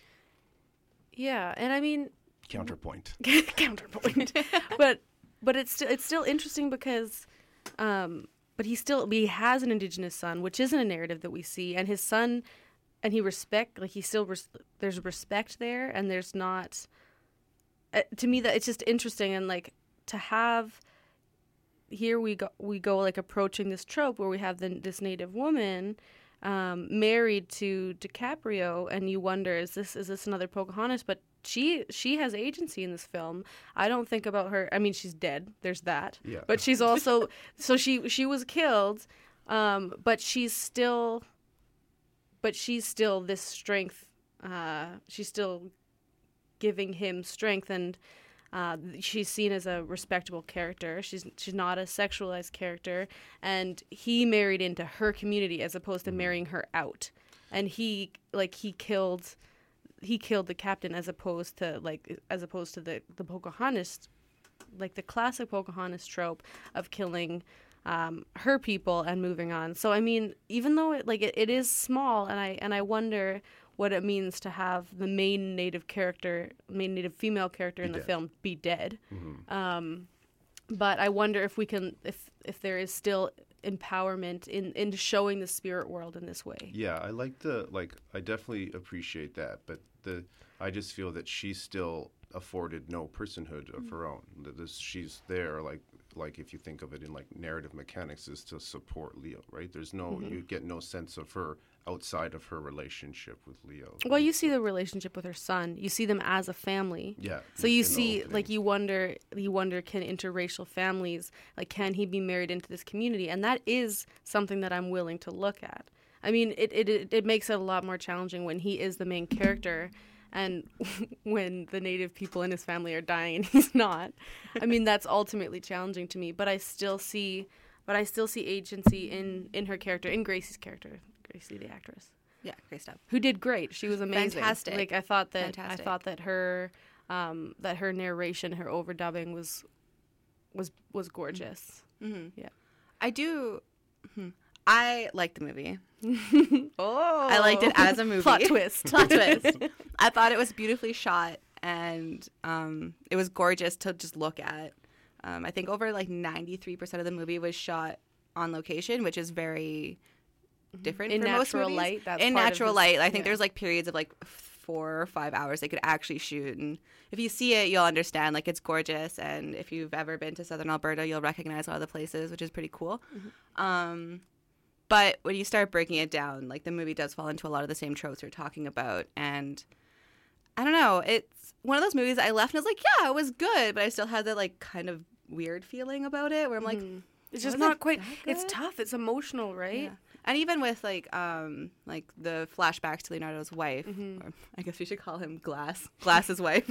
Yeah, and I mean counterpoint. counterpoint, but but it's still it's still interesting because. Um, But he still he has an Indigenous son, which isn't a narrative that we see, and his son, and he respect like he still res- there's respect there, and there's not. Uh, to me, that it's just interesting, and like to have. Here we go, we go like approaching this trope where we have the, this Native woman um, married to DiCaprio, and you wonder is this is this another Pocahontas? But she she has agency in this film. I don't think about her. I mean, she's dead. There's that. Yeah. But she's also so she she was killed, um, but she's still. But she's still this strength uh, she's still giving him strength, and uh, she's seen as a respectable character. She's she's not a sexualized character, and he married into her community as opposed to marrying her out. And he like he killed he killed the captain as opposed to like as opposed to the the Pocahontas, like the classic Pocahontas trope of killing um, her people and moving on. So I mean, even though it, like it, it is small, and I and I wonder what it means to have the main Native character, main Native female character in Be the dead. film be dead. Mm-hmm. Um, but I wonder if we can, if if there is still empowerment in in showing the spirit world in this way. Yeah, I like the like. I definitely appreciate that, but the I just feel that she's still afforded no personhood of her own. That this she's there like like if you think of it in like narrative mechanics, is to support Leo, right? There's no Mm-hmm. you get no sense of her outside of her relationship with Leo. Well, you see the relationship with her son. You see them as a family. Yeah. So you in the see, opening. like, you wonder, you wonder, can interracial families, like, can he be married into this community? And that is something that I'm willing to look at. I mean, it it it, it makes it a lot more challenging when he is the main character, and when the Native people in his family are dying and he's not. I mean, that's ultimately challenging to me. But I still see, but I still see agency in in her character, in Gracie's character, Gracie the actress, Yeah, great stuff. who did great. She was amazing. Fantastic. Like I thought that Fantastic. I thought that her um, that her narration, her overdubbing was was was gorgeous. Mm-hmm. Yeah. I do. hmm, I liked the movie. Oh, I liked it as a movie. Plot twist. Plot twist. I thought it was beautifully shot, and um, it was gorgeous to just look at. Um, I think over like ninety-three percent of the movie was shot on location, which is very different In for most natural movies. light, that's in part of natural this- light. I think yeah. there's like periods of like four or five hours they could actually shoot, and if you see it, you'll understand. Like it's gorgeous, and if you've ever been to Southern Alberta, you'll recognize a lot of the places, which is pretty cool. Mm-hmm. Um, but when you start breaking it down, like the movie does fall into a lot of the same tropes we're talking about, and I don't know. It's one of those movies I left and I was like, yeah, it was good, but I still had that like kind of weird feeling about it, where I'm like, It's just Was not it quite. that It's good? tough. It's emotional, right? yeah. And even with like um like the flashbacks to Leonardo's wife, or I guess we should call him Glass, Glass's wife.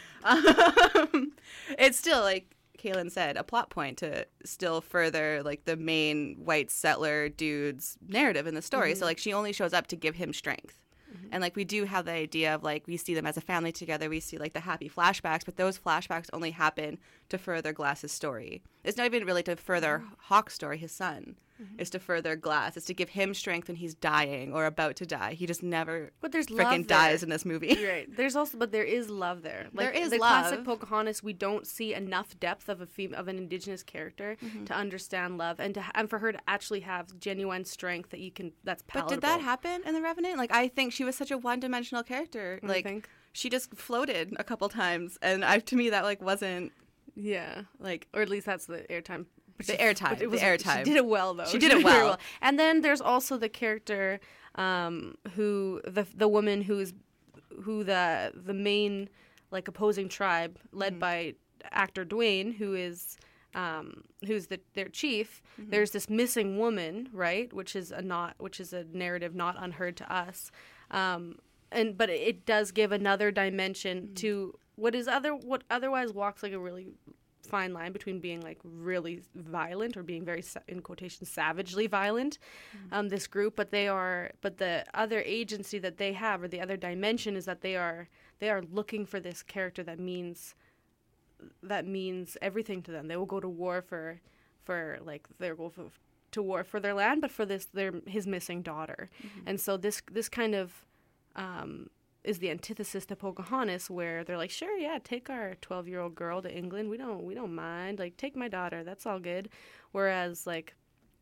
Um, it's still like Kaylin said, a plot point to still further like the main white settler dude's narrative in the story. So like she only shows up to give him strength. And like we do have the idea of like we see them as a family together. We see like the happy flashbacks, but those flashbacks only happen to further Glass's story. It's not even really to further Hawk's story, his son. It's to further Glass. It's to give him strength when he's dying or about to die. He just never But there's freaking love there. dies in this movie. Right. There's also, but there is love there. Like, There is the love. classic Pocahontas. We don't see enough depth of a fem- of an Indigenous character Mm-hmm. to understand love, and to and for her to actually have genuine strength that you can. That's But palatable. did that happen in The Revenant? Like I think she was such a one-dimensional character. You Like think? she just floated a couple times, and I, to me that like wasn't Yeah. like Or at least that's the airtime. But The she- airtime, but it the was- airtime. She did it well, though. She did it very well. And then there's also the character, um, who the the woman who's who the the main like opposing tribe led Mm-hmm. by actor Dwayne, who is. Um, who's the their chief? Mm-hmm. There's this missing woman, right? Which is a not, which is a narrative not unheard to us, um, and but it does give another dimension Mm-hmm. to what is other what otherwise walks like a really fine line between being like really violent or being very sa- in quotation savagely violent, um, this group, but they are but the other agency that they have, or the other dimension, is that they are they are looking for this character that means that means everything to them. They will go to war for for like they'll go for, to war for their land, but for this their his missing daughter. And so this this kind of um, is the antithesis to Pocahontas, where they're like, sure, yeah, take our twelve year old girl to England. We don't we don't mind. Like, take my daughter. That's all good. Whereas like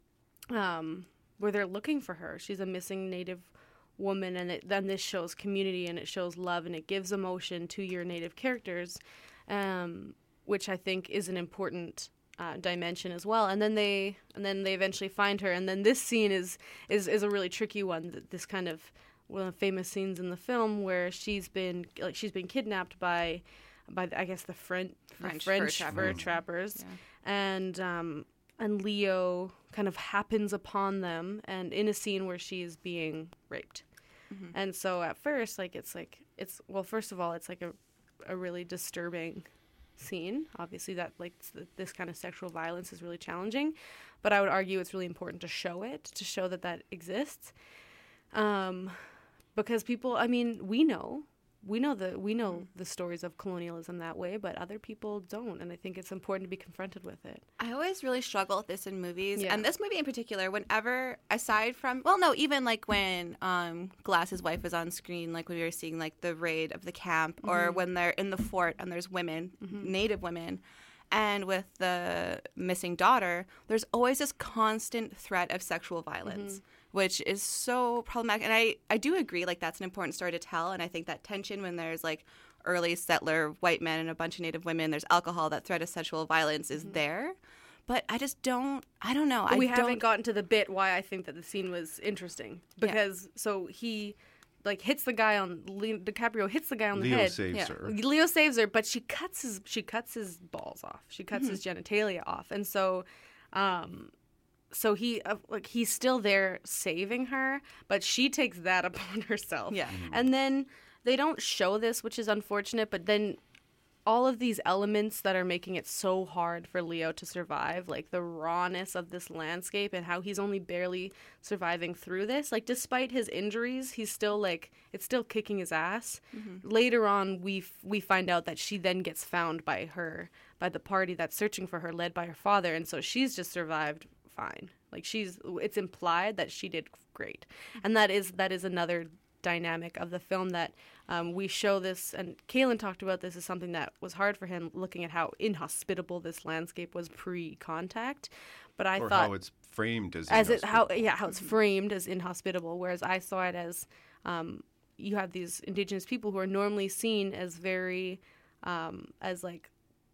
um, where they're looking for her, she's a missing Native woman, and it, then this shows community and it shows love and it gives emotion to your Native characters, um, which I think is an important uh, dimension as well. And then they and then they eventually find her, and then this scene is is, is a really tricky one. th- This kind of one of the famous scenes in the film where she's been like she's been kidnapped by by I guess the French French the fur French trappers. fur trappers, and um, and Leo kind of happens upon them, and in a scene where she is being raped. Mm-hmm. And so at first, like, it's like, it's, well, first of all, it's like a, a really disturbing scene. Obviously, that, like, th- this kind of sexual violence is really challenging. But I would argue it's really important to show it, to show that that exists. Um, because people, I mean, we know. We know the we know the stories of colonialism that way, but other people don't, and I think it's important to be confronted with it. I always really struggle with this in movies, Yeah. and this movie in particular. Whenever, aside from, well, no, even like when um, Glass's wife was on screen, like when we were seeing like the raid of the camp, Mm-hmm. or when they're in the fort and there's women, Native women, and with the missing daughter, there's always this constant threat of sexual violence. Mm-hmm. Which is so problematic. And I, I do agree, like, that's an important story to tell. And I think that tension when there's, like, early settler white men and a bunch of Native women, there's alcohol, that threat of sexual violence is there. But I just don't, I don't know. But I we don't, haven't gotten to the bit why I think that the scene was interesting. Because, so he, like, hits the guy on, Le- DiCaprio hits the guy on the Leo head. saves Yeah. her. Leo saves her, but she cuts his, she cuts his balls off. She cuts his genitalia off. And so, um... So he, uh, like, he's still there saving her, but she takes that upon herself. Yeah. Mm-hmm. And then they don't show this, which is unfortunate, but then all of these elements that are making it so hard for Leo to survive, like the rawness of this landscape and how he's only barely surviving through this, like, despite his injuries, he's still, like, it's still kicking his ass. Mm-hmm. Later on, we f- we find out that she then gets found by her, by the party that's searching for her, led by her father, and so she's just survived fine. Like, she's, it's implied that she did great. And that is that is another dynamic of the film that um, we show this, and Kaylin talked about this as something that was hard for him, looking at how inhospitable this landscape was pre-contact. But I or thought how it's framed as as it how inhospitable. yeah how it's framed as inhospitable, whereas I saw it as um, you have these indigenous people who are normally seen as very um, as like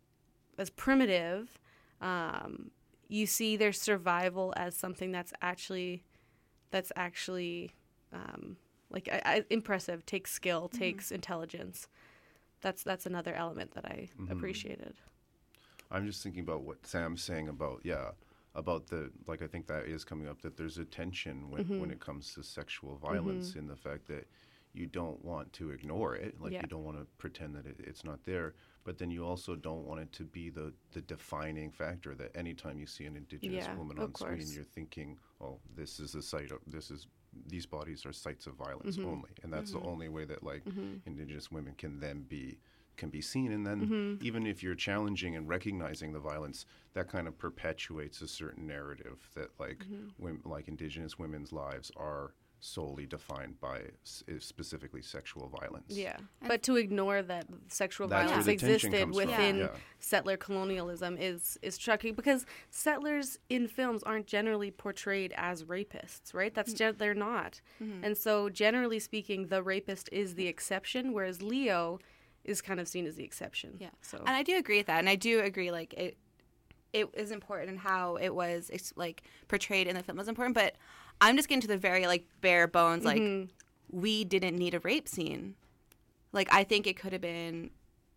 as primitive. Um, you see their survival as something that's actually that's actually um, like I, I, impressive, takes skill, takes intelligence. That's that's another element that I Mhm. appreciated. I'm just thinking about what Sam's saying about, yeah, about the, like, I think that is coming up, that there's a tension when, Mm-hmm. when it comes to sexual violence in the fact that you don't want to ignore it, like Yeah. you don't want to pretend that it, it's not there, but then you also don't want it to be the, the defining factor that anytime you see an indigenous Yeah, woman of on screen, course. you're thinking, oh, this is a site of, this is, these bodies are sites of violence Mm-hmm. only. And that's the only way that, like, indigenous women can then be can be seen, and then Mm-hmm. even if you're challenging and recognizing the violence, that kind of perpetuates a certain narrative that, like, Mm-hmm. women, like indigenous women's lives are solely defined by s- uh, specifically sexual violence. Yeah, but to ignore that sexual That's where violence the tension existed comes from, within yeah. settler colonialism is is shocking, because settlers in films aren't generally portrayed as rapists, right? That's gen- they're not, and so generally speaking, the rapist is the exception, whereas Leo is kind of seen as the exception. Yeah. So And I do agree with that. And I do agree, like, it it is important, and how it was, ex- like, portrayed in the film was important. But I'm just getting to the very, like, bare bones, like, we didn't need a rape scene. Like, I think it could have been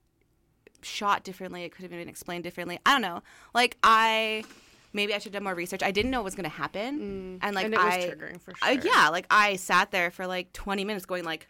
shot differently. It could have been explained differently. I don't know. Like, I... Maybe I should have done more research. I didn't know it was going to happen. And, like, and it was I... triggering for I- sure. yeah, like, I sat there for, like, twenty minutes going, like,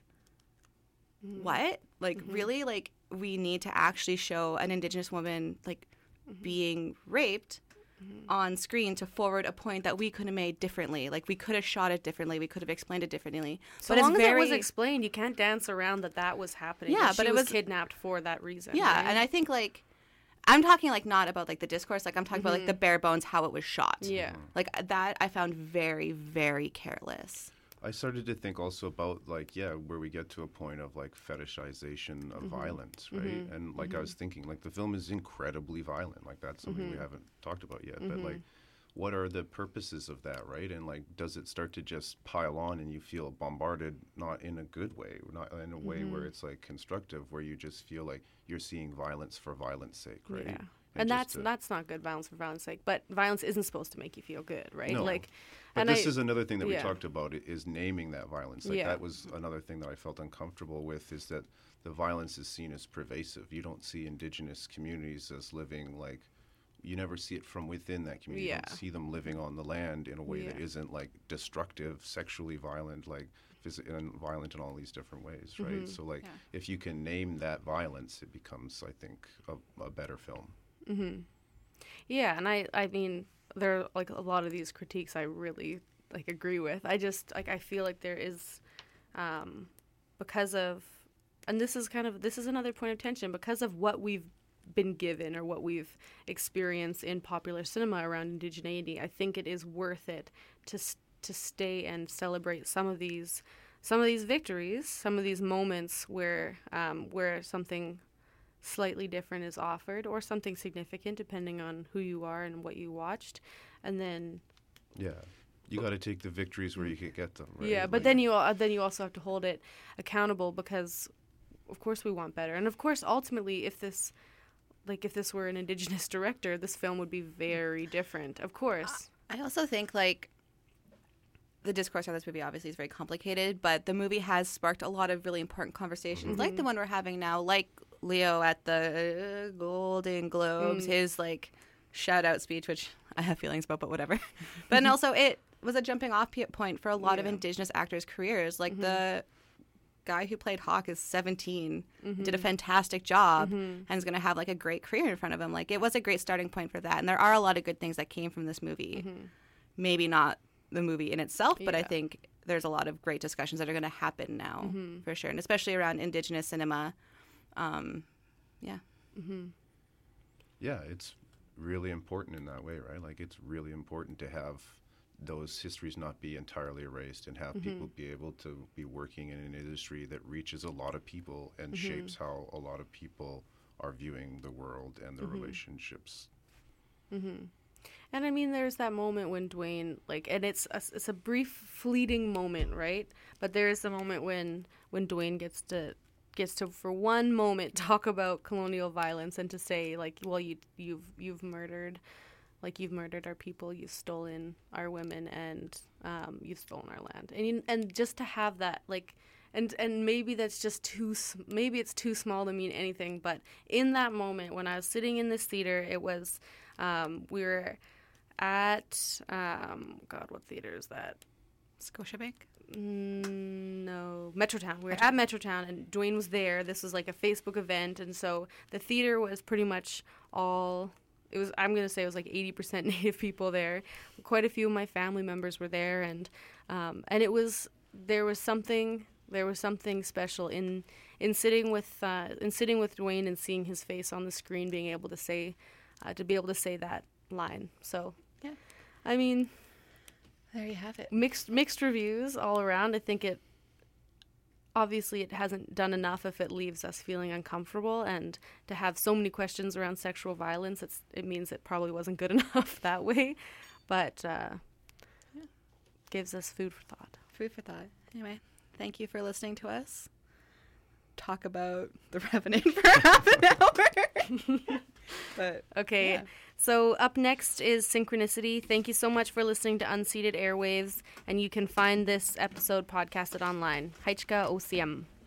what? Like, Mm-hmm. really? Like, we need to actually show an Indigenous woman, like, Mm-hmm. being raped on screen to forward a point that we could have made differently. Like, we could have shot it differently. We could have explained it differently. So but long it's as very, it was explained, you can't dance around that that was happening. Yeah, that but she it was was- kidnapped for that reason. yeah, right? and I think, like, I'm talking, like, not about, like, the discourse. Like, I'm talking about, like, the bare bones, how it was shot. Mm-hmm. Yeah. Like, that I found very, very careless. I started to think also about, like, yeah, where we get to a point of, like, fetishization of Mm-hmm. violence, right? And, like, I was thinking, like, the film is incredibly violent. Like, that's something Mm-hmm. we haven't talked about yet. But, like, what are the purposes of that, right? And, like, does it start to just pile on and you feel bombarded, not in a good way, not in a way Mm-hmm. where it's, like, constructive, where you just feel like you're seeing violence for violence sake, right? Yeah. And And just that's to- that's not good violence for violence sake. But violence isn't supposed to make you feel good, right? No. Like, But and this I, is another thing that we yeah. talked about, i- is naming that violence. Like, Yeah. that was another thing that I felt uncomfortable with, is that the violence is seen as pervasive. You don't see indigenous communities as living, like, you never see it from within that community. You Yeah. don't see them living on the land in a way that Yeah. isn't, like, destructive, sexually violent, like, phys- and violent in all these different ways, right? Mm-hmm. So like Yeah. if you can name that violence, it becomes, I think, a, a better film. Mm-hmm. Yeah, and I, I mean, there are like a lot of these critiques I really like agree with. I just like I feel like there is, um, because of, and this is kind of this is another point of tension because of what we've been given or what we've experienced in popular cinema around indigeneity. I think it is worth it to s- to stay and celebrate some of these some of these victories, some of these moments where um, where something slightly different is offered or something significant depending on who you are and what you watched, and then Yeah. You got to take the victories where you can get them, right? yeah, but Like- then you al- then you also have to hold it accountable because of course we want better, and of course ultimately if this like if this were an indigenous director, this film would be very different, of course. I also think like the discourse on this movie obviously is very complicated, but the movie has sparked a lot of really important conversations, like the one we're having now, like Leo at the uh, Golden Globes, his like shout out speech, which I have feelings about, but whatever. But then also it was a jumping off p- point for a lot of Yeah. Indigenous actors' careers. Like the guy who played Hawk is seventeen, did a fantastic job, and is going to have like a great career in front of him. Like it was a great starting point for that, and there are a lot of good things that came from this movie. Maybe not the movie in itself, but I Yeah. think there's a lot of great discussions that are going to happen now for sure, and especially around Indigenous cinema. Um, yeah. Yeah, it's really important in that way, right? Like it's really important to have those histories not be entirely erased and have people be able to be working in an industry that reaches a lot of people and shapes how a lot of people are viewing the world and their relationships. And I mean, there's that moment when Dwayne, like, and it's a, it's a brief, fleeting moment, right? But there is a moment when when Dwayne gets to gets to, for one moment, talk about colonial violence and to say, like, well, you you've you've murdered, like, you've murdered our people, you've stolen our women, and um, you've stolen our land, and you, and just to have that, like. And and maybe that's just too s- maybe it's too small to mean anything. But in that moment, when I was sitting in this theater, it was um, we were at um, God, what theater is that? Scotiabank. Mm, no, Metrotown. We were at Metrotown, and Dwayne was there. This was like a Facebook event, and so the theater was pretty much all. It was. I'm gonna say it was like eighty percent Native people there. Quite a few of my family members were there, and um, and it was there was something. There was something special in in sitting with uh, in sitting with Dwayne and seeing his face on the screen, being able to say uh, to be able to say that line. So, Yeah. I mean, There you have it. mixed mixed reviews all around. I think it obviously it hasn't done enough if it leaves us feeling uncomfortable, and to have so many questions around sexual violence, it's it means it probably wasn't good enough that way, but uh, Yeah. gives us food for thought. Food for thought. Anyway, thank you for listening to us talk about The Revenant for half an hour. But Okay, yeah. so up next is Synchronicity. Thank you so much for listening to Unceded Airwaves, and you can find this episode podcasted online. Haichka O C M.